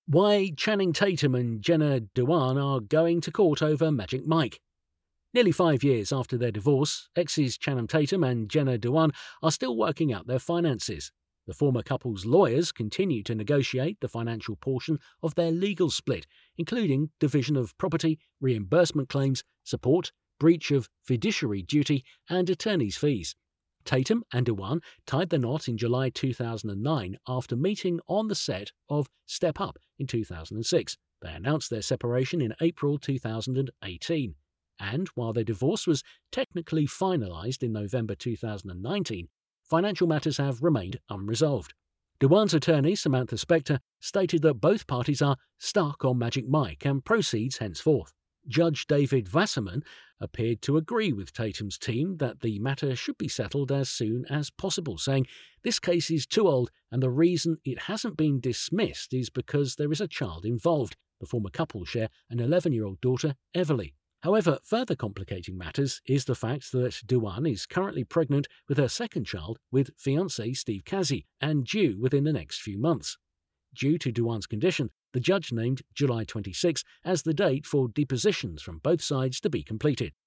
Why Channing Tatum and Jenna Dewan are going to court over Magic Mike. Nearly 5 years after their divorce, exes Channing Tatum and Jenna Dewan are still working out their finances. The former couple's lawyers continue to negotiate the financial portion of their legal split, including division of property, reimbursement claims, support, breach of fiduciary duty, and attorney's fees. Tatum and Dewan tied the knot in July 2009 after meeting on the set of Step Up in 2006. They announced their separation in April 2018. And while their divorce was technically finalised in November 2019, financial matters have remained unresolved. Dewan's attorney, Samantha Spector, stated that both parties are stuck on Magic Mike and proceeds henceforth. Judge David Wasserman appeared to agree with Tatum's team that the matter should be settled as soon as possible, saying this case is too old and the reason it hasn't been dismissed is because there is a child involved. The former couple share an 11-year-old daughter, Everly. However, further complicating matters is the fact that Dewan is currently pregnant with her second child with fiancé Steve Kaszy and due within the next few months. Due to Dewan's condition, the judge named July 26 as the date for depositions from both sides to be completed.